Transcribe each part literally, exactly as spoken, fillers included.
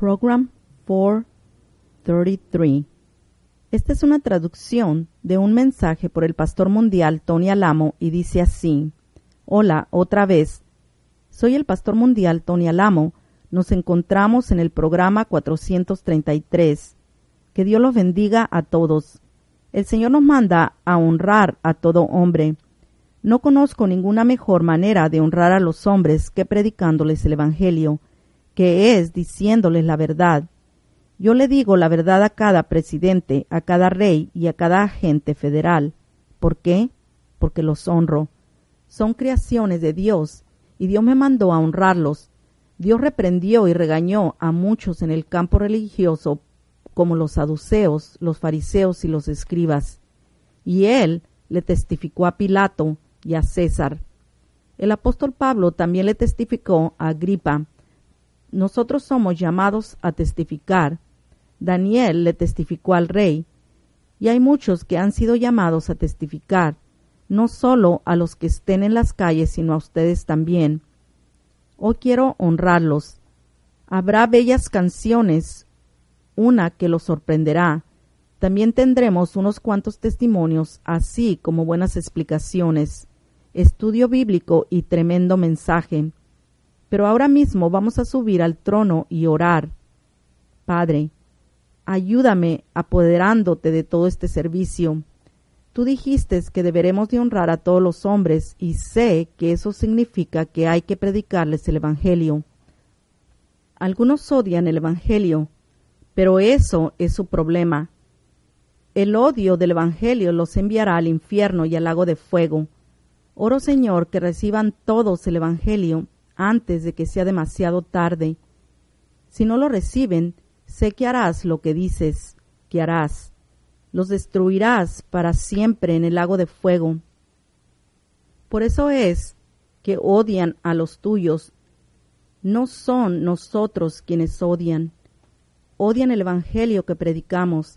Program cuatrocientos treinta y tres. Esta es una traducción de un mensaje por el pastor mundial Tony Alamo y dice así: Hola, otra vez. Soy el pastor mundial Tony Alamo. Nos encontramos en el programa cuatrocientos treinta y tres. Que Dios los bendiga a todos. El Señor nos manda a honrar a todo hombre. No conozco ninguna mejor manera de honrar a los hombres que predicándoles el Evangelio, que es diciéndoles la verdad. Yo le digo la verdad a cada presidente, a cada rey y a cada agente federal. ¿Por qué? Porque los honro. Son creaciones de Dios, y Dios me mandó a honrarlos. Dios reprendió y regañó a muchos en el campo religioso, como los saduceos, los fariseos y los escribas. Y Él le testificó a Pilato y a César. El apóstol Pablo también le testificó a Agripa. Nosotros somos llamados a testificar. Daniel le testificó al rey. Y hay muchos que han sido llamados a testificar, no solo a los que estén en las calles, sino a ustedes también. Hoy quiero honrarlos. Habrá bellas canciones, una que los sorprenderá. También tendremos unos cuantos testimonios, así como buenas explicaciones, estudio bíblico y tremendo mensaje. Pero ahora mismo vamos a subir al trono y orar. Padre, ayúdame apoderándote de todo este servicio. Tú dijiste que deberemos de honrar a todos los hombres y sé que eso significa que hay que predicarles el Evangelio. Algunos odian el Evangelio, pero eso es su problema. El odio del Evangelio los enviará al infierno y al lago de fuego. Oro, Señor, que reciban todos el Evangelio antes de que sea demasiado tarde. Si no lo reciben, sé que harás lo que dices que harás. Los destruirás para siempre en el lago de fuego. Por eso es que odian a los tuyos. No son nosotros quienes odian. Odian el Evangelio que predicamos.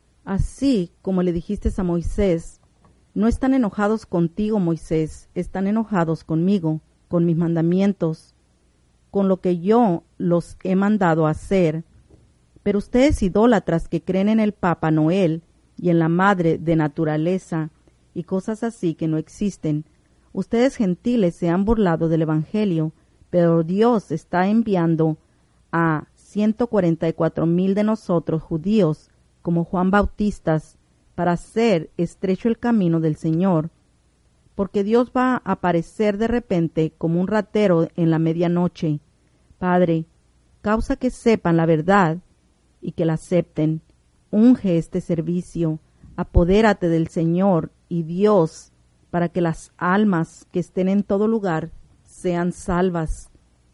Así como le dijiste a Moisés, no están enojados contigo, Moisés, están enojados conmigo, con mis mandamientos, con lo que yo los he mandado a hacer. Pero ustedes idólatras que creen en el Papa Noel y en la madre de naturaleza y cosas así que no existen, ustedes gentiles se han burlado del Evangelio, pero Dios está enviando a ciento cuarenta y cuatro mil de nosotros judíos como Juan Bautistas para hacer estrecho el camino del Señor, porque Dios va a aparecer de repente como un ratero en la medianoche. Padre, causa que sepan la verdad y que la acepten. Unge este servicio, apodérate del Señor y Dios, para que las almas que estén en todo lugar sean salvas,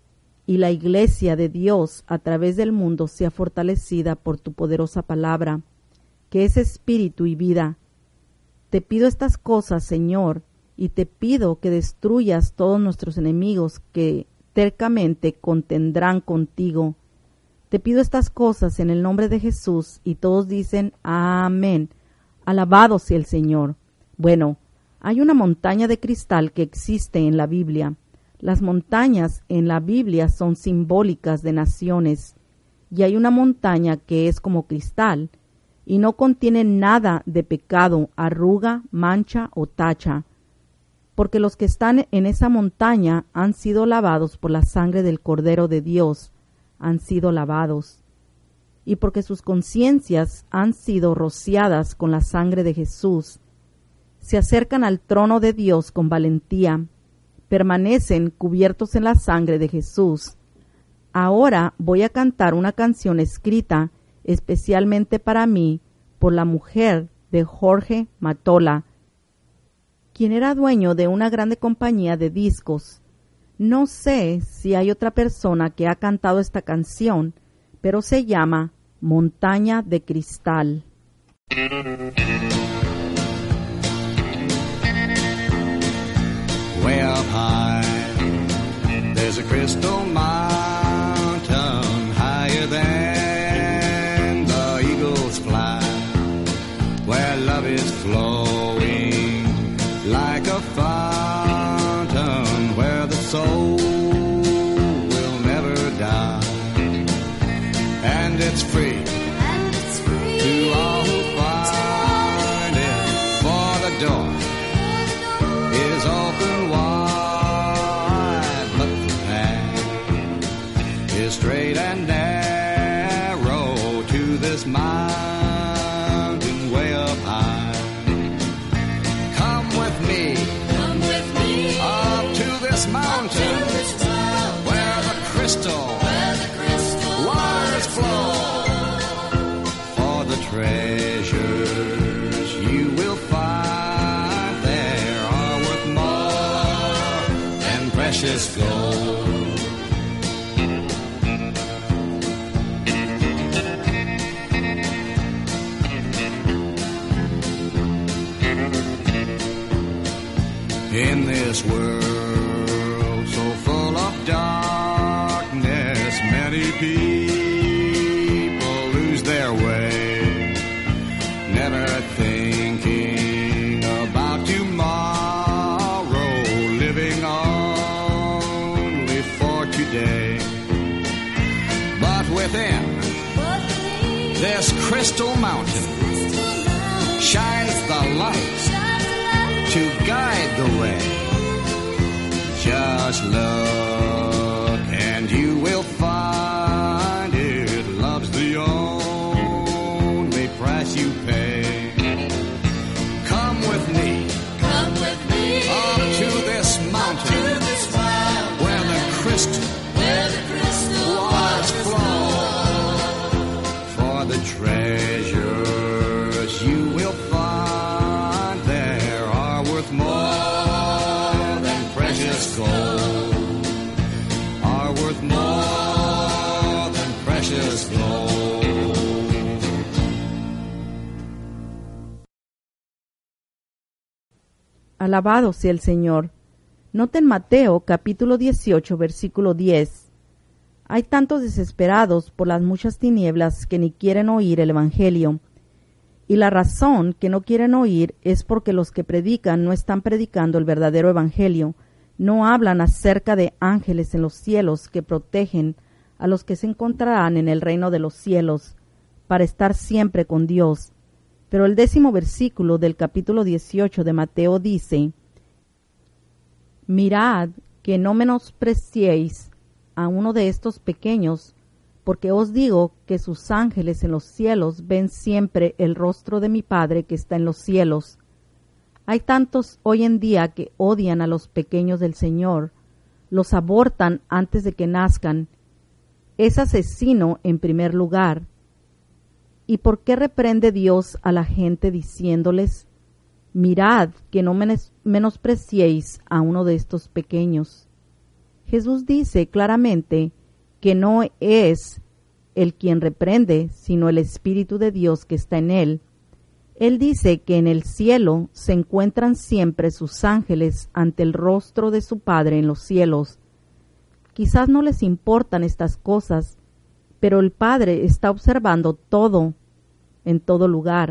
y la iglesia de Dios a través del mundo sea fortalecida por tu poderosa palabra, que es espíritu y vida. Te pido estas cosas, Señor, y te pido que destruyas todos nuestros enemigos que tercamente contendrán contigo. Te pido estas cosas en el nombre de Jesús, y todos dicen amén. Alabado sea el Señor. Bueno, hay una montaña de cristal que existe en la Biblia. Las montañas en la Biblia son simbólicas de naciones, y hay una montaña que es como cristal, y no contiene nada de pecado, arruga, mancha o tacha, porque los que están en esa montaña han sido lavados por la sangre del Cordero de Dios, han sido lavados, y porque sus conciencias han sido rociadas con la sangre de Jesús, se acercan al trono de Dios con valentía, permanecen cubiertos en la sangre de Jesús. Ahora voy a cantar una canción escrita especialmente para mí por la mujer de Jorge Matola, quien era dueño de una grande compañía de discos. No sé si hay otra persona que ha cantado esta canción, pero se llama Montaña de Cristal. Way up high, there's a crystal mountain higher than the eagles fly, where love is flowing like a fountain, where the soul will never die. and it's free and it's free to all who find it. For the door is open wide, but the path is straight and narrow to this mountain way up high. Come with me Come with me up to this mountain to this mountain where the crystal where the crystal waters flow. For the treasures you will find there are worth more than precious gold. In this world so full of darkness, many people lose their way, never thinking about tomorrow, living only for today. But within but me this crystal mountain crystal mountain shines the light shines a light to guide the way. Just look and you will find it. Love's the only price you pay. Come with me Come with me up to this mountain to this mountain where the crystal where the crystal waters waters flow. For the treasures you will find there are worth more than precious gold. Are worth more than precious gold. Alabado sea el Señor. Noten Mateo capítulo dieciocho, versículo diez. Hay tantos desesperados por las muchas tinieblas que ni quieren oír el Evangelio. Y la razón que no quieren oír es porque los que predican no están predicando el verdadero Evangelio. No hablan acerca de ángeles en los cielos que protegen a los que se encontrarán en el reino de los cielos para estar siempre con Dios. Pero el décimo versículo del capítulo dieciocho de Mateo dice: Mirad que no menospreciéis a uno de estos pequeños, porque os digo que sus ángeles en los cielos ven siempre el rostro de mi Padre que está en los cielos. Hay tantos hoy en día que odian a los pequeños del Señor, los abortan antes de que nazcan. Es asesino en primer lugar. ¿Y por qué reprende Dios a la gente diciéndoles: Mirad que no menos- menospreciéis a uno de estos pequeños? Jesús dice claramente que no es Él quien reprende, sino el Espíritu de Dios que está en Él. Él dice que en el cielo se encuentran siempre sus ángeles ante el rostro de su Padre en los cielos. Quizás no les importan estas cosas, pero el Padre está observando todo, en todo lugar.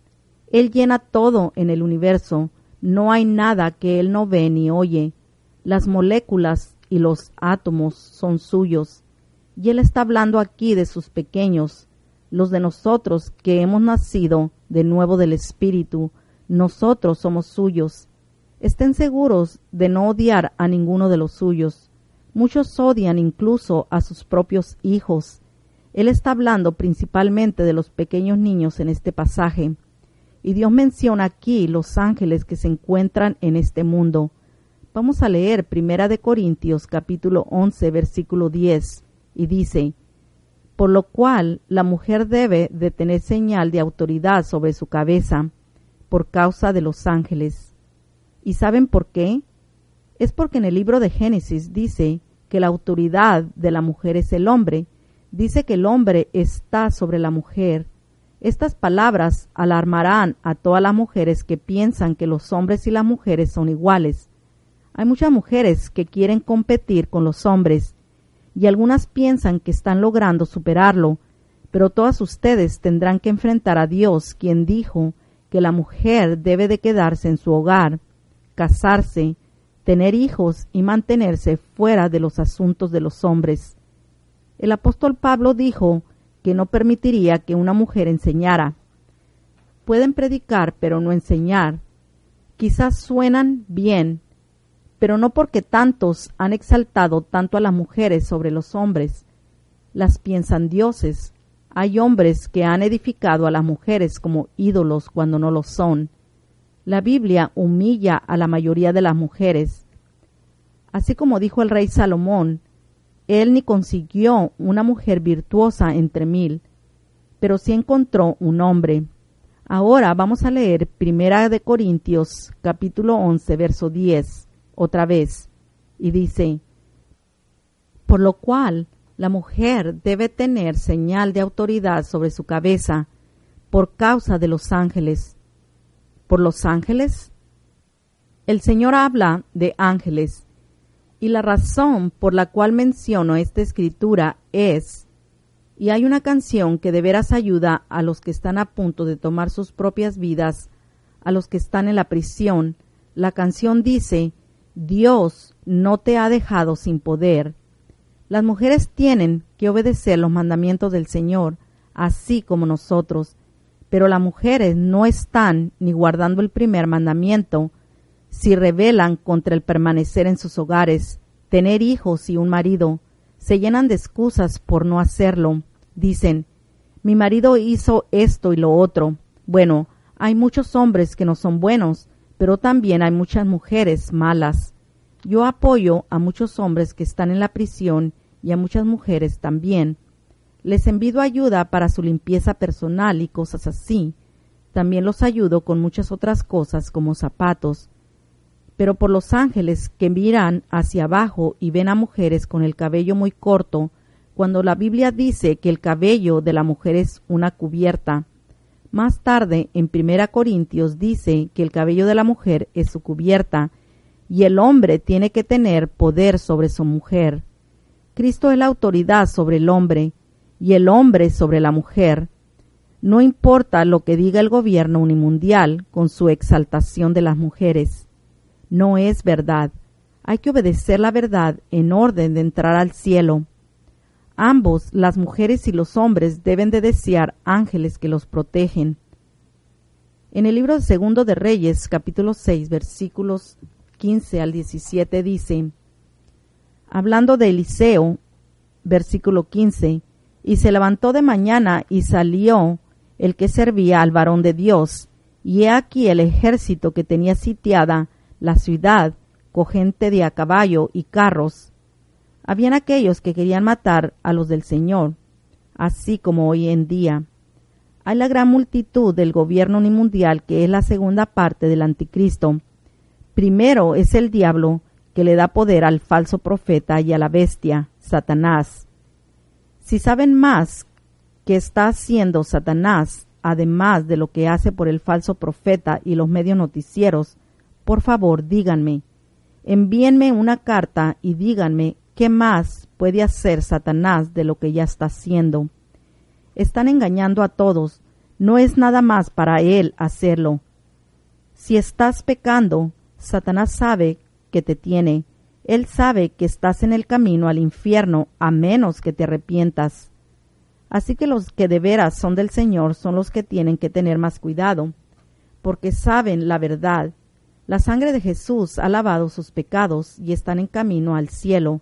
Él llena todo en el universo, no hay nada que Él no ve ni oye. Las moléculas y los átomos son suyos, y Él está hablando aquí de sus pequeños, los de nosotros que hemos nacido de nuevo del Espíritu. Nosotros somos suyos. Estén seguros de no odiar a ninguno de los suyos. Muchos odian incluso a sus propios hijos. Él está hablando principalmente de los pequeños niños en este pasaje. Y Dios menciona aquí los ángeles que se encuentran en este mundo. Vamos a leer Primera de Corintios capítulo once versículo diez y dice: Por lo cual la mujer debe de tener señal de autoridad sobre su cabeza por causa de los ángeles. ¿Y saben por qué? Es porque en el libro de Génesis dice que la autoridad de la mujer es el hombre. Dice que el hombre está sobre la mujer. Estas palabras alarmarán a todas las mujeres que piensan que los hombres y las mujeres son iguales. Hay muchas mujeres que quieren competir con los hombres y algunas piensan que están logrando superarlo, pero todas ustedes tendrán que enfrentar a Dios, quien dijo que la mujer debe de quedarse en su hogar, casarse, tener hijos y mantenerse fuera de los asuntos de los hombres. El apóstol Pablo dijo que no permitiría que una mujer enseñara. Pueden predicar, pero no enseñar. Quizás suenan bien, pero no porque tantos han exaltado tanto a las mujeres sobre los hombres. Las piensan dioses. Hay hombres que han edificado a las mujeres como ídolos cuando no lo son. La Biblia humilla a la mayoría de las mujeres. Así como dijo el rey Salomón, él ni consiguió una mujer virtuosa entre mil, pero sí encontró un hombre. Ahora vamos a leer Primera de Corintios, capítulo once, verso diez, otra vez, y dice: por lo cual la mujer debe tener señal de autoridad sobre su cabeza, por causa de los ángeles. ¿Por los ángeles? El Señor habla de ángeles, y la razón por la cual menciono esta escritura es, y hay una canción que de veras ayuda a los que están a punto de tomar sus propias vidas, a los que están en la prisión. La canción dice: Dios no te ha dejado sin poder. Las mujeres tienen que obedecer los mandamientos del Señor, así como nosotros, pero las mujeres no están ni guardando el primer mandamiento. Si rebelan contra el permanecer en sus hogares, tener hijos y un marido, se llenan de excusas por no hacerlo. Dicen: mi marido hizo esto y lo otro. Bueno, hay muchos hombres que no son buenos, pero también hay muchas mujeres malas. Yo apoyo a muchos hombres que están en la prisión y a muchas mujeres también. Les envío ayuda para su limpieza personal y cosas así. También los ayudo con muchas otras cosas como zapatos. Pero por los ángeles que miran hacia abajo y ven a mujeres con el cabello muy corto, cuando la Biblia dice que el cabello de la mujer es una cubierta. Más tarde, en Primera Corintios dice que el cabello de la mujer es su cubierta, y el hombre tiene que tener poder sobre su mujer. Cristo es la autoridad sobre el hombre, y el hombre sobre la mujer. No importa lo que diga el gobierno unimundial con su exaltación de las mujeres. No es verdad. Hay que obedecer la verdad en orden de entrar al cielo. Ambos, las mujeres y los hombres, deben de desear ángeles que los protegen. En el libro segundo de Reyes, capítulo seis, versículos quince al diecisiete, dice, hablando de Eliseo, versículo quince, y se levantó de mañana y salió el que servía al varón de Dios, y he aquí el ejército que tenía sitiada la ciudad, con gente de a caballo y carros. Habían aquellos que querían matar a los del Señor, así como hoy en día. Hay la gran multitud del gobierno unimundial, que es la segunda parte del anticristo. Primero es el diablo, que le da poder al falso profeta y a la bestia, Satanás. Si saben más que está haciendo Satanás, además de lo que hace por el falso profeta y los medios noticieros, por favor díganme, envíenme una carta y díganme qué más puede hacer Satanás de lo que ya está haciendo. Están engañando a todos, no es nada más para él hacerlo. Si estás pecando, Satanás sabe que te tiene. Él sabe que estás en el camino al infierno, a menos que te arrepientas. Así que los que de veras son del Señor son los que tienen que tener más cuidado, porque saben la verdad. La sangre de Jesús ha lavado sus pecados y están en camino al cielo.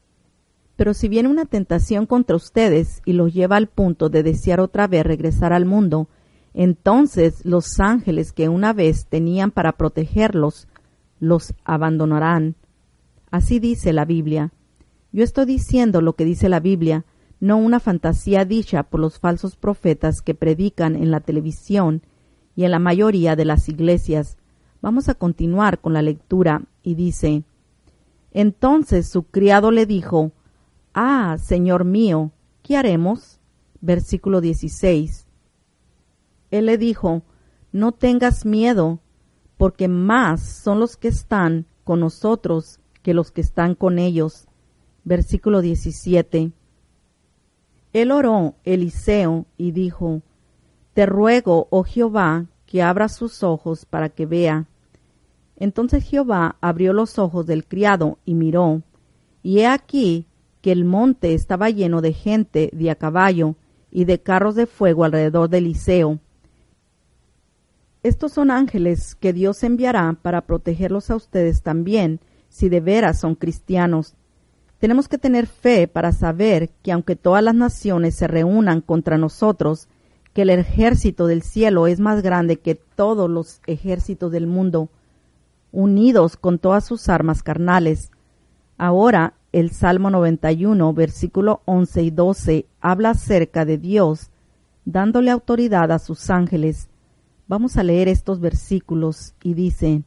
Pero si viene una tentación contra ustedes y los lleva al punto de desear otra vez regresar al mundo, entonces los ángeles que una vez tenían para protegerlos, los abandonarán. Así dice la Biblia. Yo estoy diciendo lo que dice la Biblia, no una fantasía dicha por los falsos profetas que predican en la televisión y en la mayoría de las iglesias. Vamos a continuar con la lectura y dice: entonces su criado le dijo: ah, Señor mío, ¿qué haremos? Versículo dieciséis. Él le dijo: no tengas miedo, porque más son los que están con nosotros que los que están con ellos. Versículo diecisiete. Él oró Eliseo y dijo: te ruego, oh Jehová, que abra sus ojos para que vea. Entonces Jehová abrió los ojos del criado y miró, y he aquí que el monte estaba lleno de gente de a caballo y de carros de fuego alrededor de Eliseo. Estos son ángeles que Dios enviará para protegerlos a ustedes también, si de veras son cristianos. Tenemos que tener fe para saber que aunque todas las naciones se reúnan contra nosotros, que el ejército del cielo es más grande que todos los ejércitos del mundo, unidos con todas sus armas carnales. Ahora, el Salmo noventa y uno, versículo once y doce, habla acerca de Dios, dándole autoridad a sus ángeles. Vamos a leer estos versículos y dice: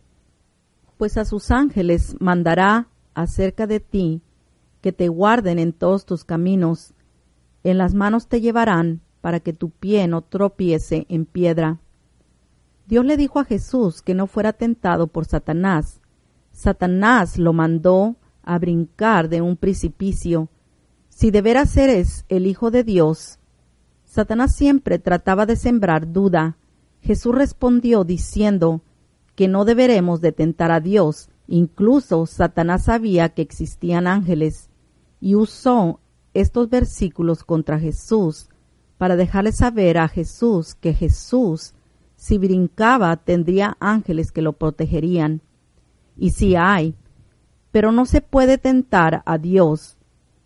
Pues a sus ángeles mandará acerca de ti, que te guarden en todos tus caminos, en las manos te llevarán, para que tu pie no tropiece en piedra. Dios le dijo a Jesús que no fuera tentado por Satanás. Satanás lo mandó a brincar de un precipicio. Si de veras eres el Hijo de Dios, Satanás siempre trataba de sembrar duda. Jesús respondió diciendo que no deberemos de tentar a Dios. Incluso Satanás sabía que existían ángeles y usó estos versículos contra Jesús para dejarle saber a Jesús que Jesús, si brincaba, tendría ángeles que lo protegerían. Y sí hay, pero no se puede tentar a Dios.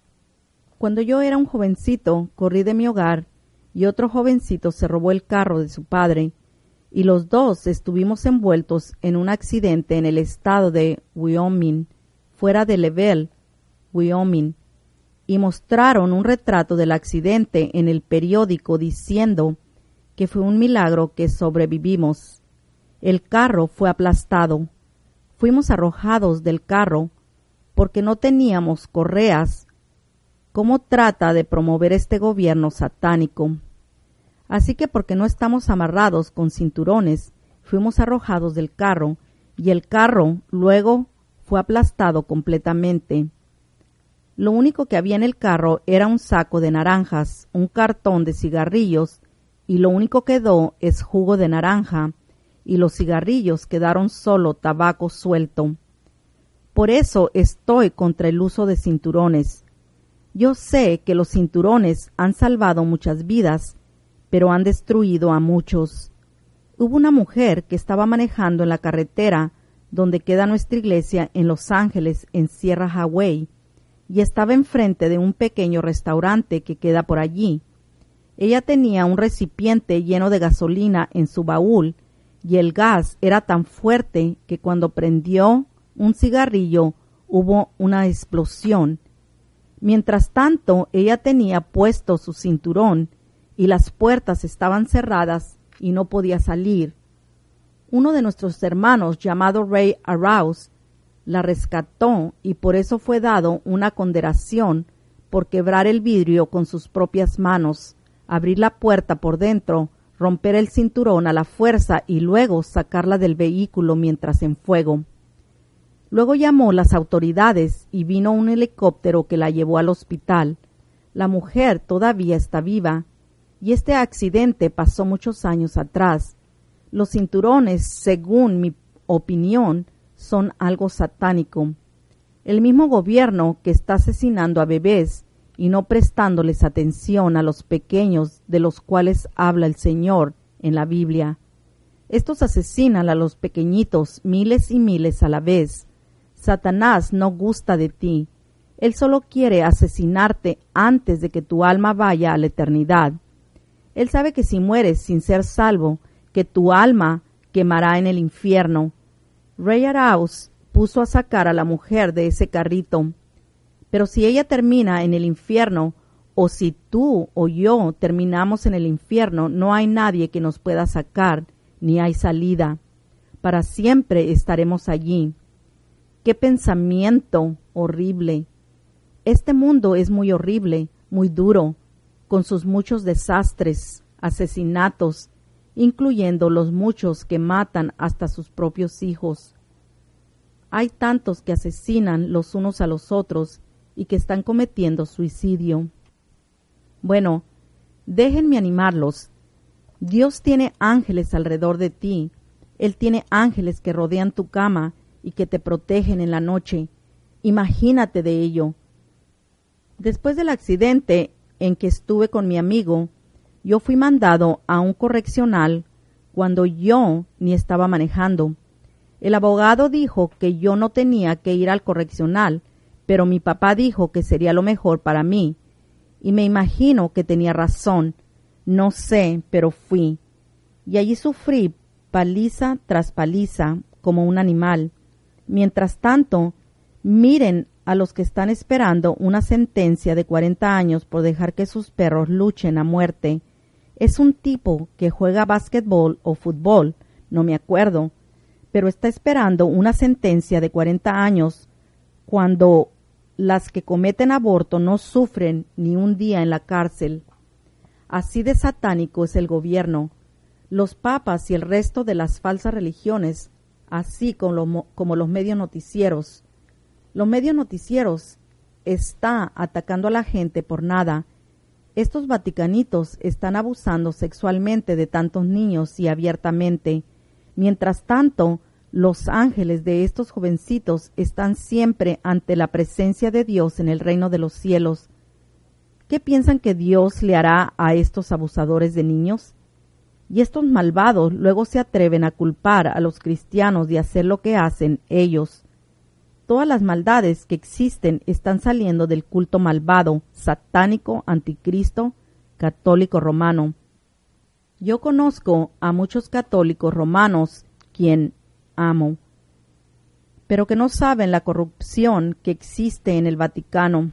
Cuando yo era un jovencito, corrí de mi hogar y otro jovencito se robó el carro de su padre, y los dos estuvimos envueltos en un accidente en el estado de Wyoming, fuera de Level, Wyoming, y mostraron un retrato del accidente en el periódico diciendo que fue un milagro que sobrevivimos. El carro fue aplastado. Fuimos arrojados del carro porque no teníamos correas. ¿Cómo trata de promover este gobierno satánico? Así que porque no estamos amarrados con cinturones, fuimos arrojados del carro y el carro luego fue aplastado completamente. Lo único que había en el carro era un saco de naranjas, un cartón de cigarrillos, y lo único que quedó es jugo de naranja, y los cigarrillos quedaron solo tabaco suelto. Por eso estoy contra el uso de cinturones. Yo sé que los cinturones han salvado muchas vidas, pero han destruido a muchos. Hubo una mujer que estaba manejando en la carretera donde queda nuestra iglesia en Los Ángeles, en Sierra Highway, y estaba enfrente de un pequeño restaurante que queda por allí. Ella tenía un recipiente lleno de gasolina en su baúl, y el gas era tan fuerte que cuando prendió un cigarrillo hubo una explosión. Mientras tanto, ella tenía puesto su cinturón y las puertas estaban cerradas y no podía salir. Uno de nuestros hermanos, llamado Ray Arrouse, la rescató y por eso fue dado una condenación por quebrar el vidrio con sus propias manos, abrir la puerta por dentro, romper el cinturón a la fuerza y luego sacarla del vehículo mientras en fuego. Luego llamó las autoridades y vino un helicóptero que la llevó al hospital. La mujer todavía está viva y este accidente pasó muchos años atrás. Los cinturones, según mi opinión, son algo satánico. El mismo gobierno que está asesinando a bebés y no prestándoles atención a los pequeños de los cuales habla el Señor en la Biblia. Estos asesinan a los pequeñitos miles y miles a la vez. Satanás no gusta de ti. Él solo quiere asesinarte antes de que tu alma vaya a la eternidad. Él sabe que si mueres sin ser salvo, que tu alma quemará en el infierno. Ray Arrouse puso a sacar a la mujer de ese carrito. Pero si ella termina en el infierno, o si tú o yo terminamos en el infierno, no hay nadie que nos pueda sacar, ni hay salida. Para siempre estaremos allí. ¡Qué pensamiento horrible! Este mundo es muy horrible, muy duro, con sus muchos desastres, asesinatos, incluyendo los muchos que matan hasta sus propios hijos. Hay tantos que asesinan los unos a los otros y que están cometiendo suicidio. Bueno, déjenme animarlos. Dios tiene ángeles alrededor de ti. Él tiene ángeles que rodean tu cama y que te protegen en la noche. Imagínate de ello. Después del accidente, en que estuve con mi amigo, yo fui mandado a un correccional cuando yo ni estaba manejando. El abogado dijo que yo no tenía que ir al correccional, pero mi papá dijo que sería lo mejor para mí. Y me imagino que tenía razón. No sé, pero fui. Y allí sufrí paliza tras paliza como un animal. Mientras tanto, miren a los que están esperando una sentencia de cuarenta años por dejar que sus perros luchen a muerte. Es un tipo que juega básquetbol o fútbol, no me acuerdo, pero está esperando una sentencia de cuarenta años cuando las que cometen aborto no sufren ni un día en la cárcel. Así de satánico es el gobierno. Los papas y el resto de las falsas religiones, así como, lo, como los medios noticieros. Los medios noticieros está atacando a la gente por nada. Estos vaticanitos están abusando sexualmente de tantos niños y abiertamente. Mientras tanto, los ángeles de estos jovencitos están siempre ante la presencia de Dios en el reino de los cielos. ¿Qué piensan que Dios le hará a estos abusadores de niños? Y estos malvados luego se atreven a culpar a los cristianos de hacer lo que hacen ellos. Todas las maldades que existen están saliendo del culto malvado, satánico, anticristo, católico romano. Yo conozco a muchos católicos romanos, quien amo, pero que no saben la corrupción que existe en el Vaticano.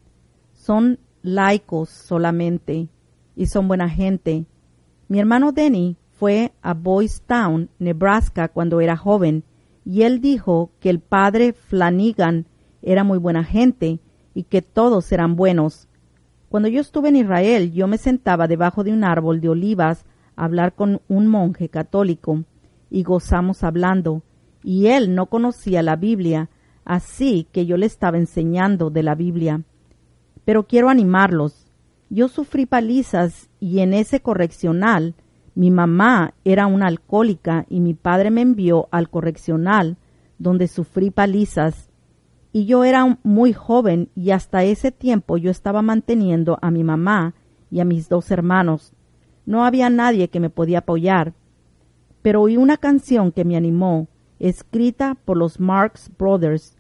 Son laicos solamente y son buena gente. Mi hermano Denny fue a Boys Town, Nebraska, cuando era joven, y él dijo que el padre Flanagan era muy buena gente y que todos eran buenos. Cuando yo estuve en Israel, yo me sentaba debajo de un árbol de olivas a hablar con un monje católico y gozamos hablando, y él no conocía la Biblia, así que yo le estaba enseñando de la Biblia. Pero quiero animarlos. Yo sufrí palizas y en ese correccional mi mamá era una alcohólica y mi padre me envió al correccional donde sufrí palizas. Y yo era muy joven y hasta ese tiempo yo estaba manteniendo a mi mamá y a mis dos hermanos. No había nadie que me podía apoyar. Pero oí una canción que me animó, escrita por los Marx Brothers.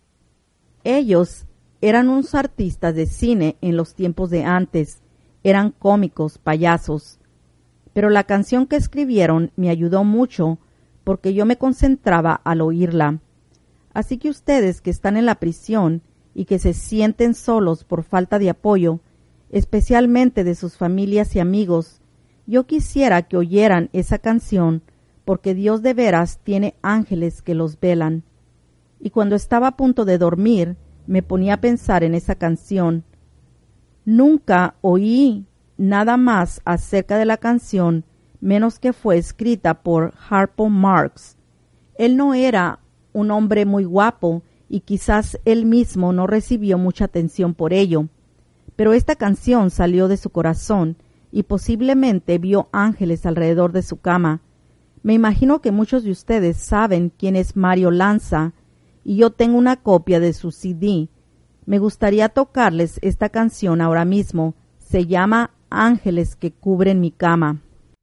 Ellos eran unos artistas de cine en los tiempos de antes. Eran cómicos, payasos. Pero la canción que escribieron me ayudó mucho porque yo me concentraba al oírla. Así que ustedes que están en la prisión y que se sienten solos por falta de apoyo, especialmente de sus familias y amigos, yo quisiera que oyeran esa canción porque Dios de veras tiene ángeles que los velan. Y cuando estaba a punto de dormir, me ponía a pensar en esa canción. Nunca oí nada más acerca de la canción, menos que fue escrita por Harpo Marx. Él no era un hombre muy guapo y quizás él mismo no recibió mucha atención por ello, pero esta canción salió de su corazón y posiblemente vio ángeles alrededor de su cama. Me imagino que muchos de ustedes saben quién es Mario Lanza y yo tengo una copia de su C D. Me gustaría tocarles esta canción ahora mismo. Se llama Ángeles que cubren mi cama.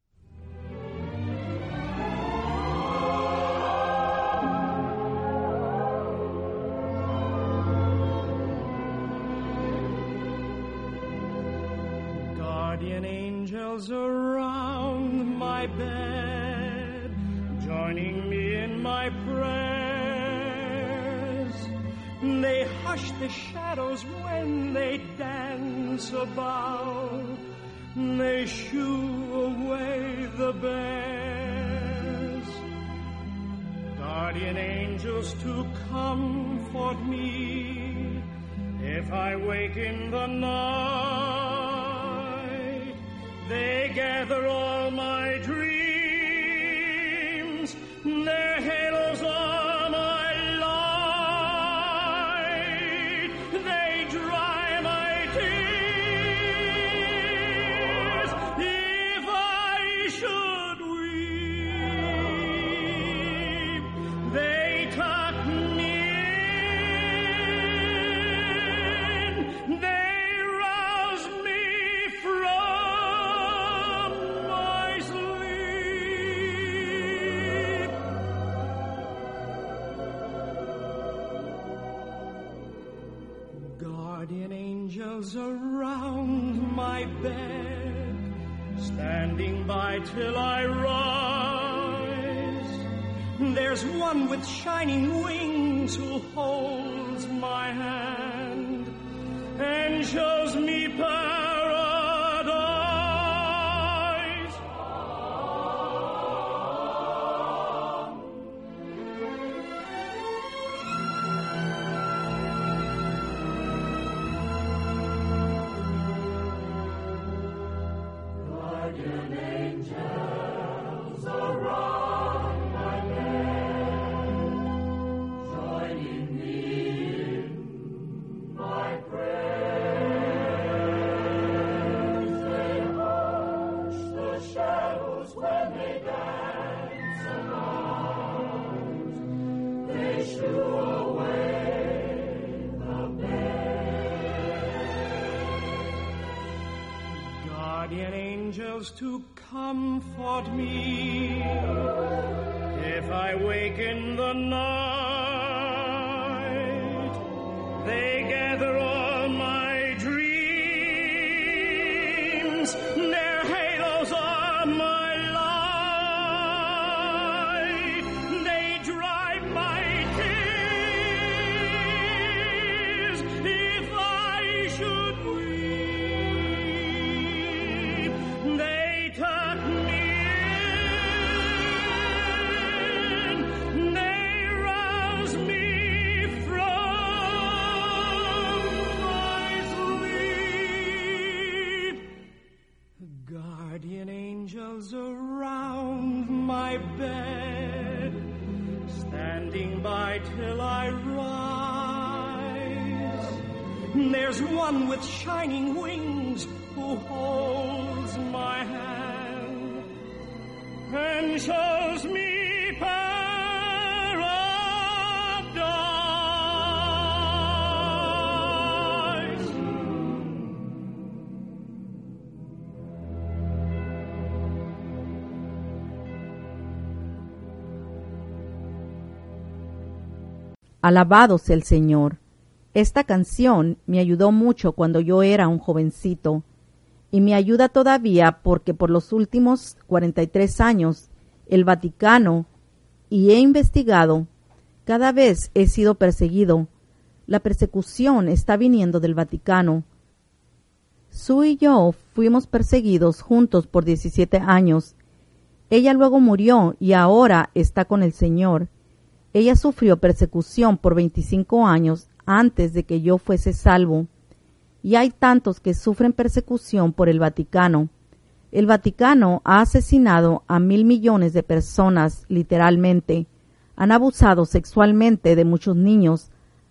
Guardian angels around my bed, joining me in my prayers. They hush the shadows when they dance about. They shoo away the bears. Guardian angels to comfort me if I wake in the night. They gather all my dreams. Their halos are my light. They dry my tears. If I should weep, they tuck me in. They rouse me angels around my bed, standing by till I rise. There's one with shining wings who holds my hand and shows me paradise. Guardian angels around my bed, joining me in my prayers. They hush the shadows when they dance around. They shoo away the bed. Guardian angels to comfort me if I wake in the night. They gather all my dreams. Their halos are my light. They dry my tears if I should weep. They tuck me in. They rouse me from my sleep. Guardian angels around my bed, standing by till I rise. There's one with shining wings who holds my hand and shows me paradise. Alabado sea el Señor. Esta canción me ayudó mucho cuando yo era un jovencito y me ayuda todavía porque por los últimos cuarenta y tres años el Vaticano y he investigado, cada vez he sido perseguido. La persecución está viniendo del Vaticano. Sue y yo fuimos perseguidos juntos por diecisiete años. Ella luego murió y ahora está con el Señor. Ella sufrió persecución por veinticinco años antes de que yo fuese salvo. Y hay tantos que sufren persecución por el Vaticano. El Vaticano ha asesinado a mil millones de personas, literalmente. Han abusado sexualmente de muchos niños.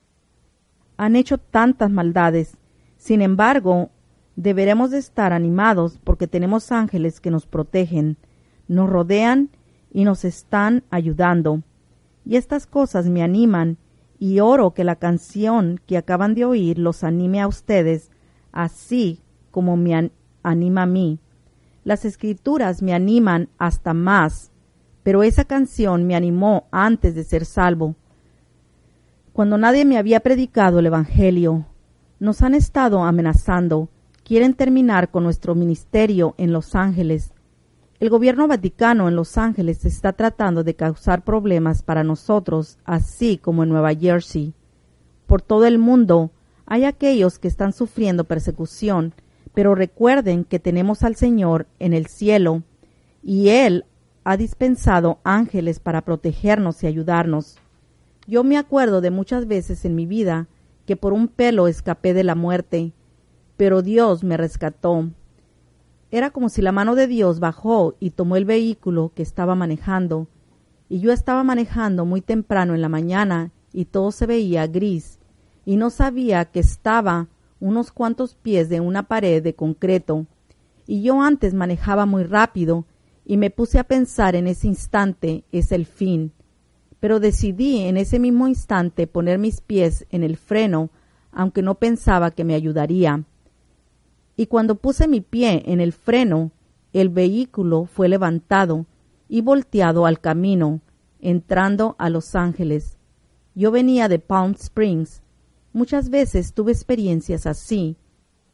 Han hecho tantas maldades. Sin embargo, deberemos de estar animados porque tenemos ángeles que nos protegen, nos rodean y nos están ayudando. Y estas cosas me animan y oro que la canción que acaban de oír los anime a ustedes, así como me an- anima a mí. Las escrituras me animan hasta más, pero esa canción me animó antes de ser salvo. Cuando nadie me había predicado el Evangelio, nos han estado amenazando, quieren terminar con nuestro ministerio en Los Ángeles. El gobierno vaticano en Los Ángeles está tratando de causar problemas para nosotros, así como en Nueva Jersey. Por todo el mundo hay aquellos que están sufriendo persecución, pero recuerden que tenemos al Señor en el cielo y Él ha dispensado ángeles para protegernos y ayudarnos. Yo me acuerdo de muchas veces en mi vida que por un pelo escapé de la muerte, pero Dios me rescató. Era como si la mano de Dios bajó y tomó el vehículo que estaba manejando, y yo estaba manejando muy temprano en la mañana y todo se veía gris, y no sabía que estaba unos cuantos pies de una pared de concreto, y yo antes manejaba muy rápido, y me puse a pensar en ese instante es el fin, pero decidí en ese mismo instante poner mis pies en el freno, aunque no pensaba que me ayudaría. Y cuando puse mi pie en el freno, el vehículo fue levantado y volteado al camino, entrando a Los Ángeles. Yo venía de Palm Springs. Muchas veces tuve experiencias así,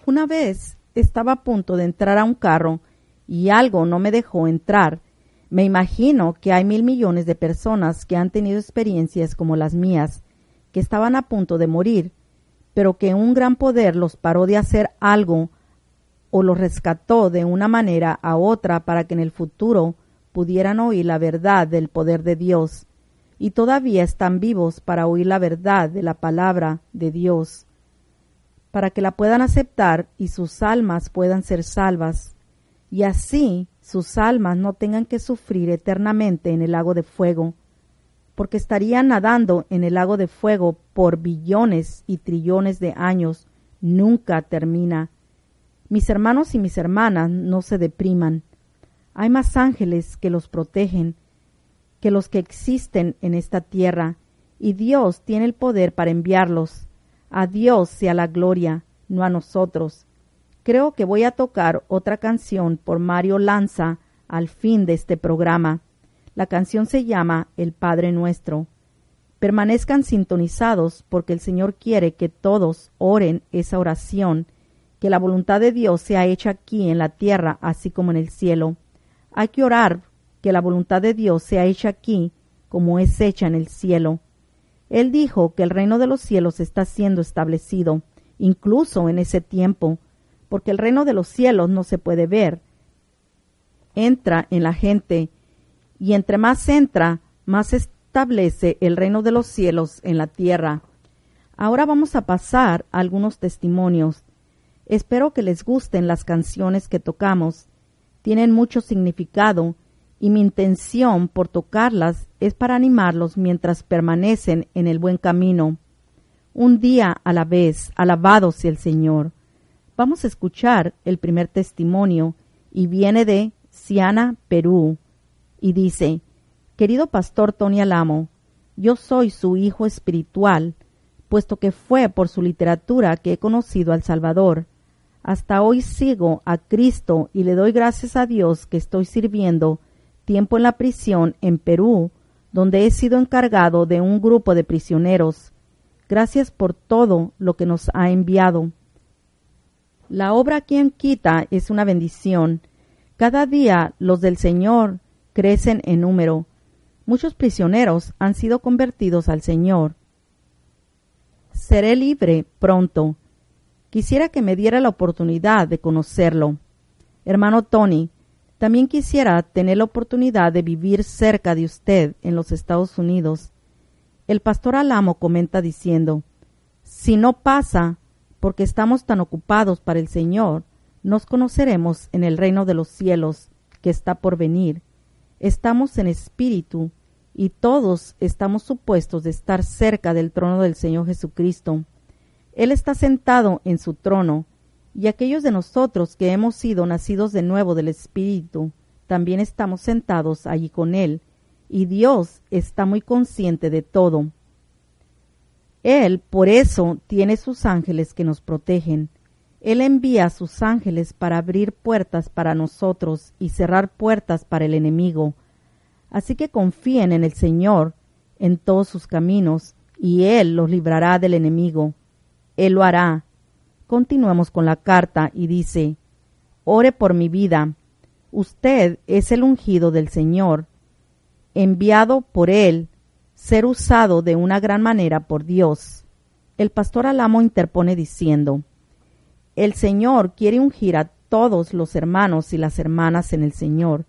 Una vez estaba a punto de entrar a un carro y algo no me dejó entrar. Me imagino que hay mil millones de personas que han tenido experiencias como las mías, que estaban a punto de morir, pero que un gran poder los paró de hacer algo o los rescató de una manera a otra para que en el futuro pudieran oír la verdad del poder de Dios, y todavía están vivos para oír la verdad de la palabra de Dios, para que la puedan aceptar y sus almas puedan ser salvas, y así sus almas no tengan que sufrir eternamente en el lago de fuego, porque estarían nadando en el lago de fuego por billones y trillones de años. Nunca termina. Mis hermanos y mis hermanas no se depriman. Hay más ángeles que los protegen que los que existen en esta tierra, y Dios tiene el poder para enviarlos. A Dios sea la gloria, no a nosotros. Creo que voy a tocar otra canción por Mario Lanza al fin de este programa. La canción se llama El Padre Nuestro. Permanezcan sintonizados porque el Señor quiere que todos oren esa oración, que la voluntad de Dios sea hecha aquí en la tierra así como en el cielo. Hay que orar que la voluntad de Dios sea hecha aquí como es hecha en el cielo. Él dijo que el reino de los cielos está siendo establecido, incluso en ese tiempo, porque el reino de los cielos no se puede ver. Entra en la gente, y entre más entra, más se establece el reino de los cielos en la tierra. Ahora vamos a pasar a algunos testimonios. Espero que les gusten las canciones que tocamos. Tienen mucho significado, y mi intención por tocarlas es para animarlos mientras permanecen en el buen camino. Un día a la vez, alabado sea el Señor. Vamos a escuchar el primer testimonio, y viene de Siana, Perú, y dice: Querido pastor Tony Alamo, yo soy su hijo espiritual, puesto que fue por su literatura que he conocido al Salvador. Hasta hoy sigo a Cristo y le doy gracias a Dios que estoy sirviendo tiempo en la prisión en Perú, donde he sido encargado de un grupo de prisioneros. Gracias por todo lo que nos ha enviado. La obra aquí en Quita es una bendición. Cada día los del Señor crecen en número. Muchos prisioneros han sido convertidos al Señor. Seré libre pronto. Quisiera que me diera la oportunidad de conocerlo. Hermano Tony, también quisiera tener la oportunidad de vivir cerca de usted en los Estados Unidos. El pastor Alamo comenta diciendo: si no pasa, porque estamos tan ocupados para el Señor, nos conoceremos en el reino de los cielos que está por venir. Estamos en espíritu y todos estamos supuestos de estar cerca del trono del Señor Jesucristo. Él está sentado en su trono, y aquellos de nosotros que hemos sido nacidos de nuevo del Espíritu, también estamos sentados allí con Él, y Dios está muy consciente de todo. Él, por eso, tiene sus ángeles que nos protegen. Él envía a sus ángeles para abrir puertas para nosotros y cerrar puertas para el enemigo. Así que confíen en el Señor en todos sus caminos, y Él los librará del enemigo. Él lo hará. Continuemos con la carta y dice: ore por mi vida. Usted es el ungido del Señor, enviado por Él, ser usado de una gran manera por Dios. El pastor Alamo interpone diciendo: el Señor quiere ungir a todos los hermanos y las hermanas en el Señor.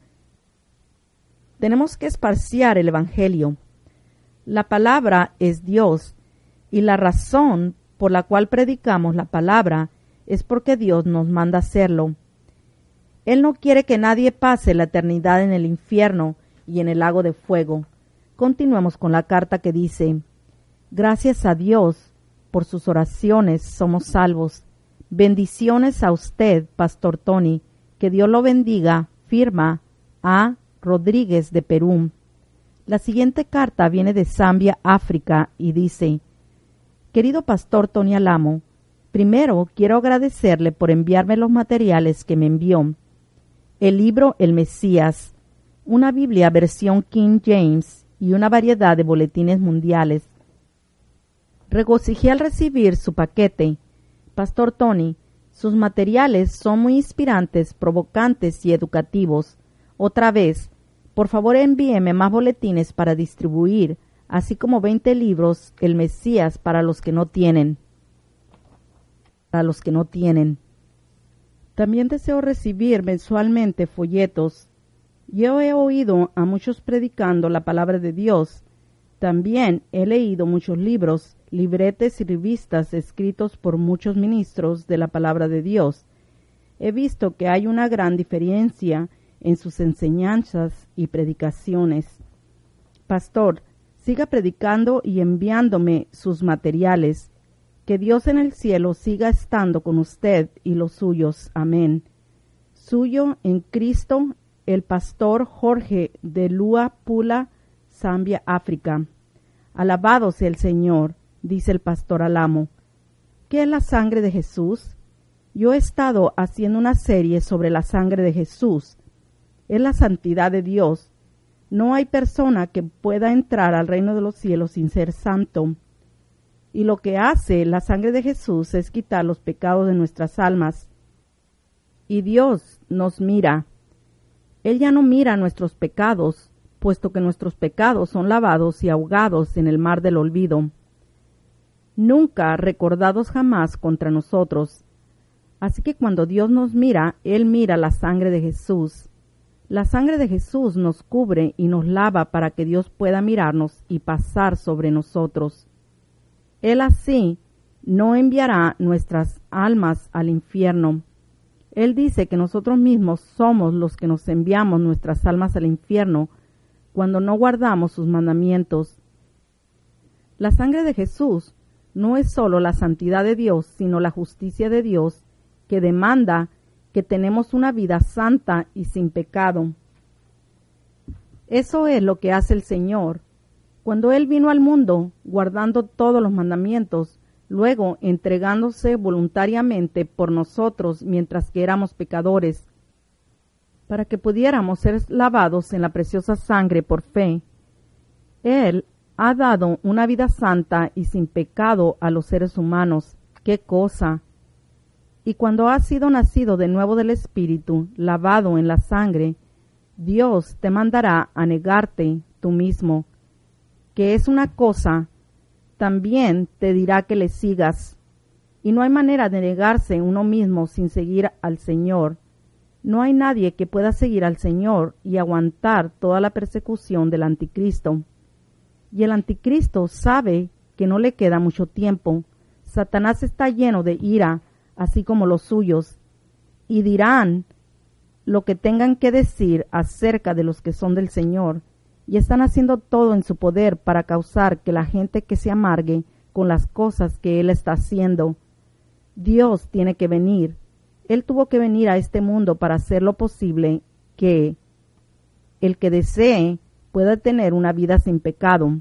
Tenemos que esparciar el Evangelio. La palabra es Dios, y la razón por la cual predicamos la palabra es porque Dios nos manda hacerlo. Él no quiere que nadie pase la eternidad en el infierno y en el lago de fuego. Continuemos con la carta que dice: gracias a Dios por sus oraciones somos salvos. Bendiciones a usted, pastor Tony. Que Dios lo bendiga. Firma A. Rodríguez de Perú. La siguiente carta viene de Zambia, África, y dice: querido pastor Tony Alamo, primero quiero agradecerle por enviarme los materiales que me envió. El libro El Mesías, una Biblia versión King James y una variedad de boletines mundiales. Regocijé al recibir su paquete. Pastor Tony, Sus materiales son muy inspirantes, provocantes y educativos. Otra vez, por favor envíeme más boletines para distribuir, así como veinte libros, El Mesías para los que no tienen. Para los que no tienen. También deseo recibir mensualmente folletos. Yo he oído a muchos predicando la palabra de Dios. También he leído muchos libros, libretes y revistas escritos por muchos ministros de la palabra de Dios. He visto que hay una gran diferencia en sus enseñanzas y predicaciones. Pastor, siga predicando y enviándome sus materiales. Que Dios en el cielo siga estando con usted y los suyos. Amén. Suyo en Cristo, el pastor Jorge de Luapula, Zambia, África. Alabado sea el Señor, dice el pastor Alamo. ¿Qué es la sangre de Jesús? Yo he estado haciendo una serie sobre la sangre de Jesús. Es la santidad de Dios. No hay persona que pueda entrar al reino de los cielos sin ser santo. Y lo que hace la sangre de Jesús es quitar los pecados de nuestras almas. Y Dios nos mira. Él ya no mira nuestros pecados, puesto que nuestros pecados son lavados y ahogados en el mar del olvido. Nunca recordados jamás contra nosotros. Así que cuando Dios nos mira, Él mira la sangre de Jesús. La sangre de Jesús nos cubre y nos lava para que Dios pueda mirarnos y pasar sobre nosotros. Él así no enviará nuestras almas al infierno. Él dice que nosotros mismos somos los que nos enviamos nuestras almas al infierno cuando no guardamos sus mandamientos. La sangre de Jesús no es sólo la santidad de Dios, sino la justicia de Dios que demanda que tenemos una vida santa y sin pecado. Eso es lo que hace el Señor. Cuando Él vino al mundo, guardando todos los mandamientos, luego entregándose voluntariamente por nosotros mientras que éramos pecadores, para que pudiéramos ser lavados en la preciosa sangre por fe. Él ha dado una vida santa y sin pecado a los seres humanos. ¡Qué cosa! Y cuando has sido nacido de nuevo del Espíritu, lavado en la sangre, Dios te mandará a negarte tú mismo, que es una cosa, también te dirá que le sigas. Y no hay manera de negarse uno mismo sin seguir al Señor. No hay nadie que pueda seguir al Señor y aguantar toda la persecución del anticristo. Y el anticristo sabe que no le queda mucho tiempo. Satanás está lleno de ira, así como los suyos, y dirán lo que tengan que decir acerca de los que son del Señor, y están haciendo todo en su poder para causar que la gente que se amargue con las cosas que Él está haciendo. Dios tiene que venir. Él tuvo que venir a este mundo para hacer lo posible que el que desee pueda tener una vida sin pecado.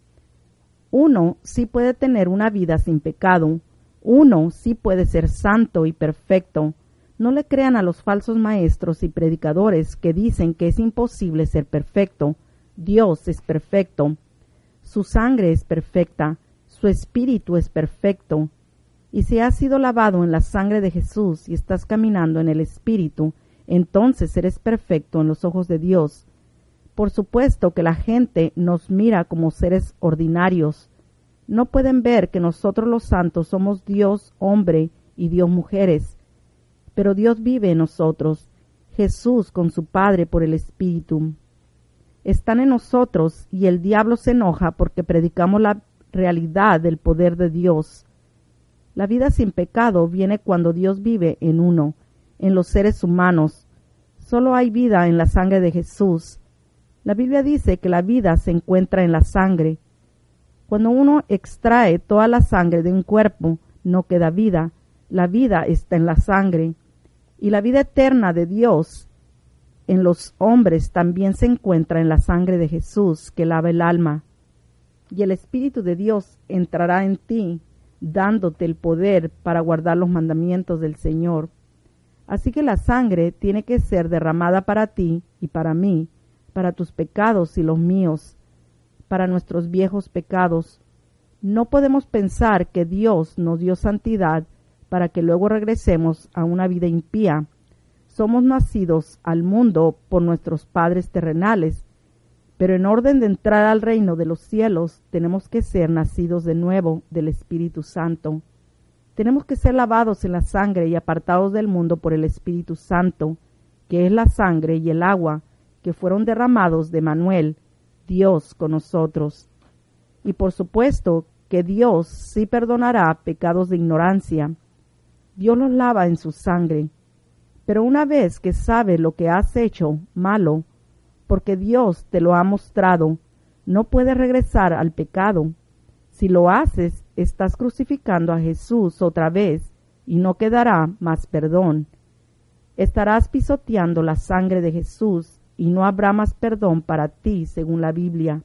Uno sí puede tener una vida sin pecado. Uno sí puede ser santo y perfecto. No le crean a los falsos maestros y predicadores que dicen que es imposible ser perfecto. Dios es perfecto. Su sangre es perfecta. Su espíritu es perfecto. Y si has sido lavado en la sangre de Jesús y estás caminando en el espíritu, entonces eres perfecto en los ojos de Dios. Por supuesto que la gente nos mira como seres ordinarios. No pueden ver que nosotros los santos somos Dios hombre y Dios mujeres. Pero Dios vive en nosotros, Jesús con su Padre por el Espíritu. Están en nosotros y el diablo se enoja porque predicamos la realidad del poder de Dios. La vida sin pecado viene cuando Dios vive en uno, en los seres humanos. Solo hay vida en la sangre de Jesús. La Biblia dice que la vida se encuentra en la sangre. Cuando uno extrae toda la sangre de un cuerpo, no queda vida. La vida está en la sangre. Y la vida eterna de Dios en los hombres también se encuentra en la sangre de Jesús que lava el alma. Y el Espíritu de Dios entrará en ti, dándote el poder para guardar los mandamientos del Señor. Así que la sangre tiene que ser derramada para ti y para mí, para tus pecados y los míos, para nuestros viejos pecados. No podemos pensar que Dios nos dio santidad para que luego regresemos a una vida impía. Somos nacidos al mundo por nuestros padres terrenales, pero en orden de entrar al reino de los cielos tenemos que ser nacidos de nuevo del Espíritu Santo. Tenemos que ser lavados en la sangre y apartados del mundo por el Espíritu Santo, que es la sangre y el agua que fueron derramados de Emmanuel, Dios con nosotros. Y por supuesto que Dios sí perdonará pecados de ignorancia. Dios los lava en su sangre. Pero una vez que sabes lo que has hecho malo, porque Dios te lo ha mostrado, no puedes regresar al pecado. Si lo haces, estás crucificando a Jesús otra vez y no quedará más perdón. Estarás pisoteando la sangre de Jesús y no habrá más perdón para ti, según la Biblia.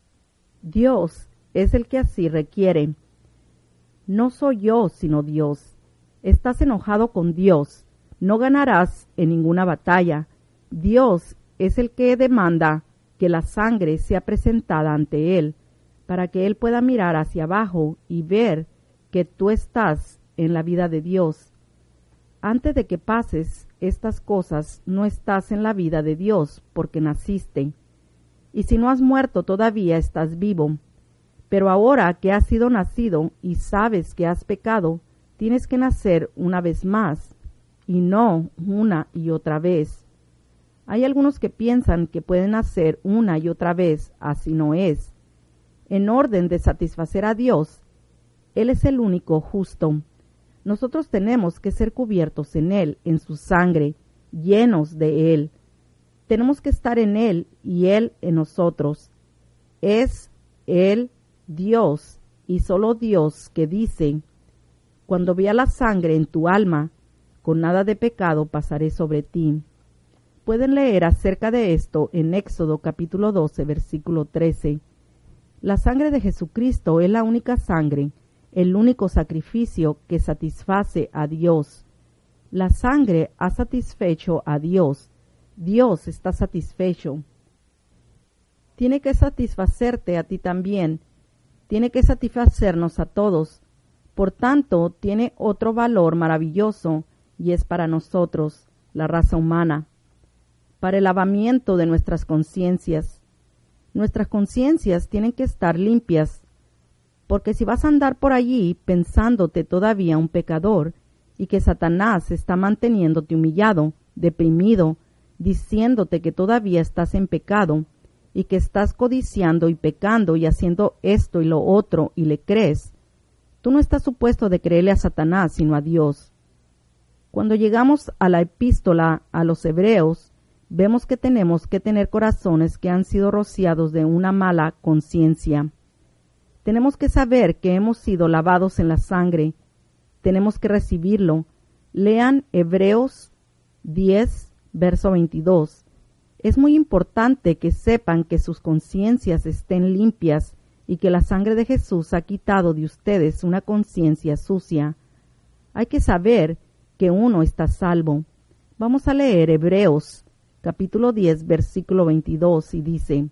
Dios es el que así requiere. No soy yo, sino Dios. Estás enojado con Dios. No ganarás en ninguna batalla. Dios es el que demanda que la sangre sea presentada ante Él, para que Él pueda mirar hacia abajo y ver que tú estás en la vida de Dios. Antes de que pases estas cosas, no estás en la vida de Dios, porque naciste. Y si no has muerto todavía, estás vivo. Pero ahora que has sido nacido y sabes que has pecado, tienes que nacer una vez más, y no una y otra vez. Hay algunos que piensan que pueden nacer una y otra vez, así no es. En orden de satisfacer a Dios, Él es el único justo. Nosotros tenemos que ser cubiertos en Él, en su sangre, llenos de Él. Tenemos que estar en Él y Él en nosotros. Es Él Dios y solo Dios que dice: cuando vea la sangre en tu alma, con nada de pecado pasaré sobre ti. Pueden leer acerca de esto en Éxodo capítulo doce, versículo trece. La sangre de Jesucristo es la única sangre, el único sacrificio que satisface a Dios. La sangre ha satisfecho a Dios. Dios está satisfecho. Tiene que satisfacerte a ti también. Tiene que satisfacernos a todos. Por tanto, tiene otro valor maravilloso, y es para nosotros, la raza humana, para el lavamiento de nuestras conciencias. Nuestras conciencias tienen que estar limpias, porque si vas a andar por allí pensándote todavía un pecador, y que Satanás está manteniéndote humillado, deprimido, diciéndote que todavía estás en pecado, y que estás codiciando y pecando y haciendo esto y lo otro, y le crees, tú no estás supuesto de creerle a Satanás, sino a Dios. Cuando llegamos a la epístola a los Hebreos, vemos que tenemos que tener corazones que han sido rociados de una mala conciencia. Tenemos que saber que hemos sido lavados en la sangre. Tenemos que recibirlo. Lean Hebreos diez, verso veintidós. Es muy importante que sepan que sus conciencias estén limpias y que la sangre de Jesús ha quitado de ustedes una conciencia sucia. Hay que saber que uno está salvo. Vamos a leer Hebreos capítulo diez, versículo veintidós, y dice: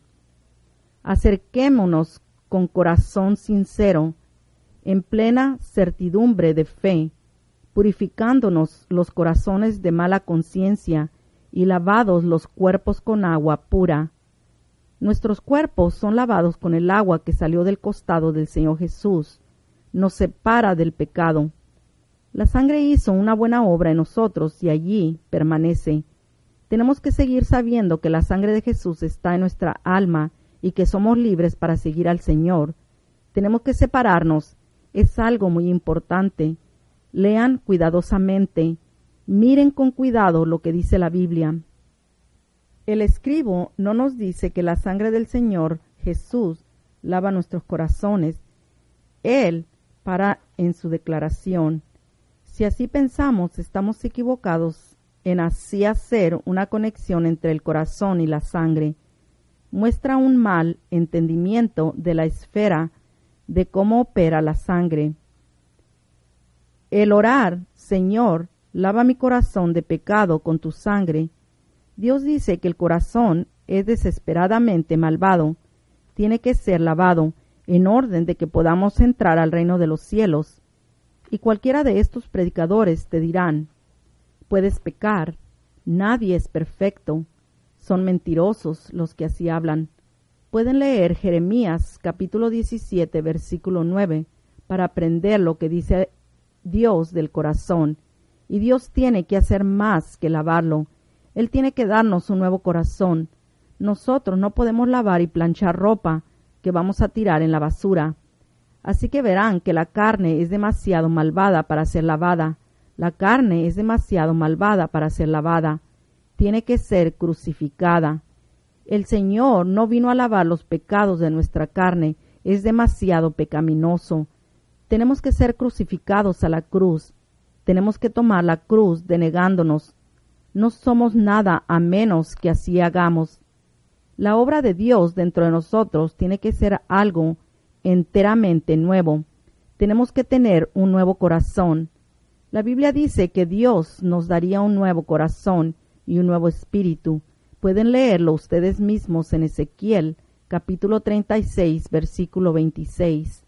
acerquémonos con corazón sincero, en plena certidumbre de fe, purificándonos los corazones de mala conciencia y lavados los cuerpos con agua pura. Nuestros cuerpos son lavados con el agua que salió del costado del Señor Jesús. Nos separa del pecado. La sangre hizo una buena obra en nosotros y allí permanece. Tenemos que seguir sabiendo que la sangre de Jesús está en nuestra alma y que somos libres para seguir al Señor. Tenemos que separarnos. Es algo muy importante. Lean cuidadosamente. Miren con cuidado lo que dice la Biblia. El escribo no nos dice que la sangre del Señor Jesús lava nuestros corazones. Él para en su declaración: si así pensamos, estamos equivocados en así hacer una conexión entre el corazón y la sangre. Muestra un mal entendimiento de la esfera de cómo opera la sangre. El orar: Señor, lava mi corazón de pecado con tu sangre. Dios dice que el corazón es desesperadamente malvado. Tiene que ser lavado en orden de que podamos entrar al reino de los cielos. Y cualquiera de estos predicadores te dirán, puedes pecar, nadie es perfecto, son mentirosos los que así hablan. Pueden leer Jeremías capítulo diecisiete versículo nueve para aprender lo que dice Dios del corazón. Y Dios tiene que hacer más que lavarlo. Él tiene que darnos un nuevo corazón. Nosotros no podemos lavar y planchar ropa que vamos a tirar en la basura. Así que verán que la carne es demasiado malvada para ser lavada. La carne es demasiado malvada para ser lavada. Tiene que ser crucificada. El Señor no vino a lavar los pecados de nuestra carne. Es demasiado pecaminoso. Tenemos que ser crucificados a la cruz. Tenemos que tomar la cruz denegándonos. No somos nada a menos que así hagamos. La obra de Dios dentro de nosotros tiene que ser algo enteramente nuevo. Tenemos que tener un nuevo corazón. La Biblia dice que Dios nos daría un nuevo corazón y un nuevo espíritu. Pueden leerlo ustedes mismos en Ezequiel, capítulo treinta y seis, versículo veintiséis.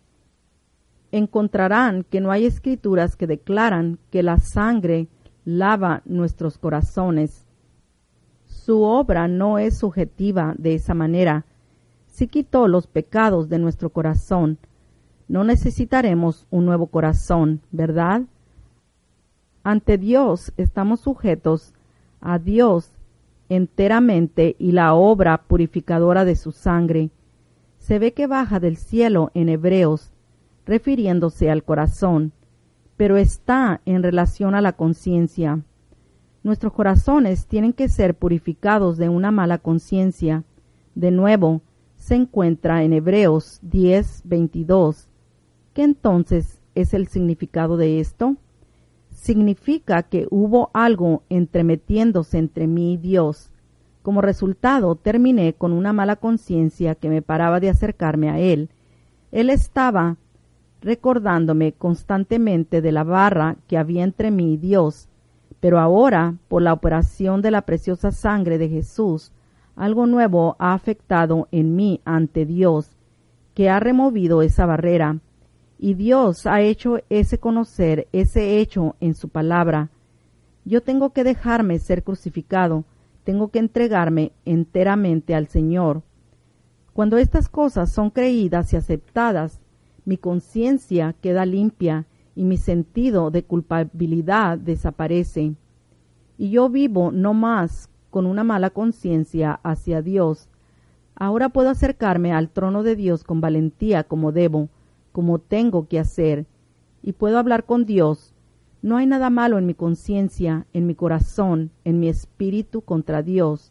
Encontrarán que no hay escrituras que declaran que la sangre lava nuestros corazones. Su obra no es subjetiva de esa manera. Si quitó los pecados de nuestro corazón, no necesitaremos un nuevo corazón, ¿verdad? Ante Dios estamos sujetos a Dios enteramente y la obra purificadora de su sangre. Se ve que baja del cielo en Hebreos, refiriéndose al corazón, pero está en relación a la conciencia. Nuestros corazones tienen que ser purificados de una mala conciencia. De nuevo, se encuentra en Hebreos diez veintidós. ¿Qué entonces es el significado de esto? Significa que hubo algo entremetiéndose entre mí y Dios. Como resultado, terminé con una mala conciencia que me paraba de acercarme a Él. Él estaba recordándome constantemente de la barra que había entre mí y Dios. Pero ahora, por la operación de la preciosa sangre de Jesús, algo nuevo ha afectado en mí ante Dios, que ha removido esa barrera. Y Dios ha hecho ese conocer, ese hecho en su palabra. Yo tengo que dejarme ser crucificado, tengo que entregarme enteramente al Señor. Cuando estas cosas son creídas y aceptadas, mi conciencia queda limpia y mi sentido de culpabilidad desaparece. Y yo vivo no más con una mala conciencia hacia Dios. Ahora puedo acercarme al trono de Dios con valentía como debo, como tengo que hacer, y puedo hablar con Dios. No hay nada malo en mi conciencia, en mi corazón, en mi espíritu contra Dios.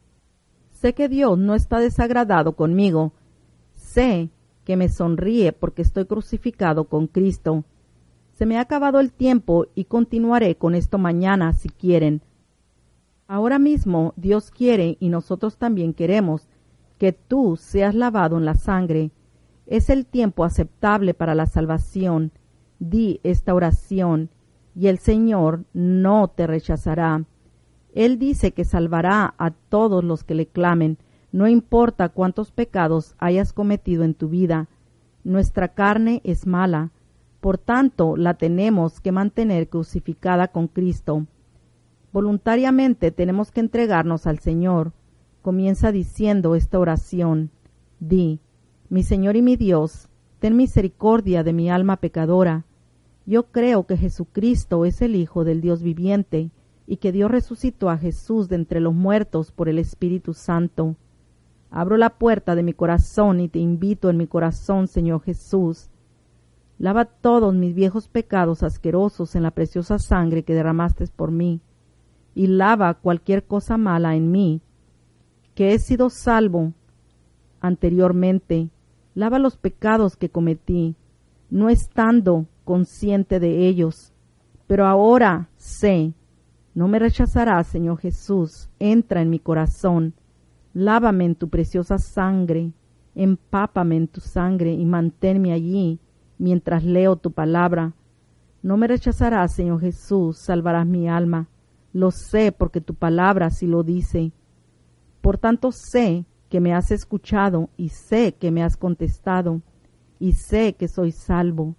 Sé que Dios no está desagradado conmigo. Sé que me sonríe porque estoy crucificado con Cristo. Se me ha acabado el tiempo y continuaré con esto mañana si quieren. Ahora mismo Dios quiere y nosotros también queremos que tú seas lavado en la sangre. Es el tiempo aceptable para la salvación. Di esta oración y el Señor no te rechazará. Él dice que salvará a todos los que le clamen, no importa cuántos pecados hayas cometido en tu vida. Nuestra carne es mala, por tanto la tenemos que mantener crucificada con Cristo. Voluntariamente tenemos que entregarnos al Señor. Comienza diciendo esta oración. Di: mi Señor y mi Dios, ten misericordia de mi alma pecadora. Yo creo que Jesucristo es el Hijo del Dios viviente y que Dios resucitó a Jesús de entre los muertos por el Espíritu Santo. Abro la puerta de mi corazón y te invito en mi corazón, Señor Jesús. Lava todos mis viejos pecados asquerosos en la preciosa sangre que derramaste por mí, y lava cualquier cosa mala en mí, que he sido salvo anteriormente. Lava los pecados que cometí, no estando consciente de ellos. Pero ahora sé, no me rechazarás, Señor Jesús. Entra en mi corazón, lávame en tu preciosa sangre, empápame en tu sangre y manténme allí mientras leo tu palabra. No me rechazarás, Señor Jesús, salvarás mi alma. Lo sé porque tu palabra así lo dice. Por tanto sé que me has escuchado y sé que me has contestado y sé que soy salvo.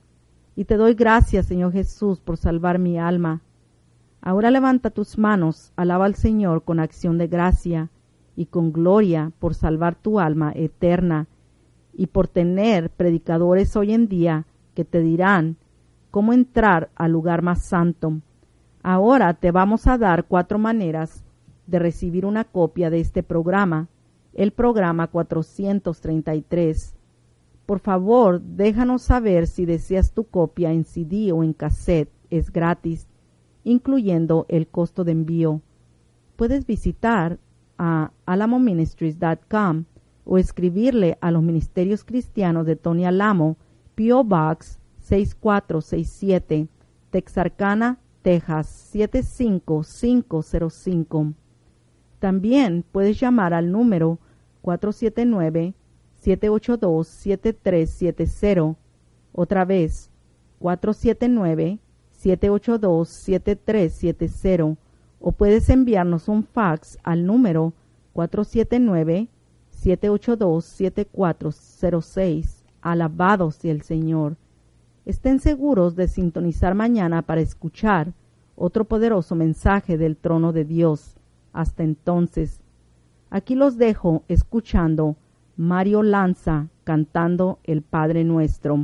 Y te doy gracias, Señor Jesús, por salvar mi alma. Ahora levanta tus manos, alaba al Señor con acción de gracia y con gloria por salvar tu alma eterna y por tener predicadores hoy en día que te dirán cómo entrar al lugar más santo. Ahora te vamos a dar cuatro maneras de recibir una copia de este programa, el programa cuatrocientos treinta y tres. Por favor, déjanos saber si deseas tu copia en C D o en cassette. Es gratis, incluyendo el costo de envío. Puedes visitar a alamo ministries punto com o escribirle a los Ministerios Cristianos de Tony Alamo, P O Box seis cuatro seis siete, Texarkana, Texas siete cinco cinco cero cinco. También puedes llamar al número cuatro siete nueve, siete ocho dos, siete tres siete cero. Otra vez, cuatro siete nueve, siete ocho dos, siete tres siete cero. O puedes enviarnos un fax al número cuatro siete nueve, siete ocho dos, siete cuatro cero seis. Alabado sea el Señor. Estén seguros de sintonizar mañana para escuchar otro poderoso mensaje del trono de Dios. Hasta entonces, aquí los dejo escuchando Mario Lanza cantando el Padre Nuestro.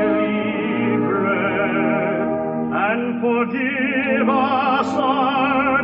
Forgive us our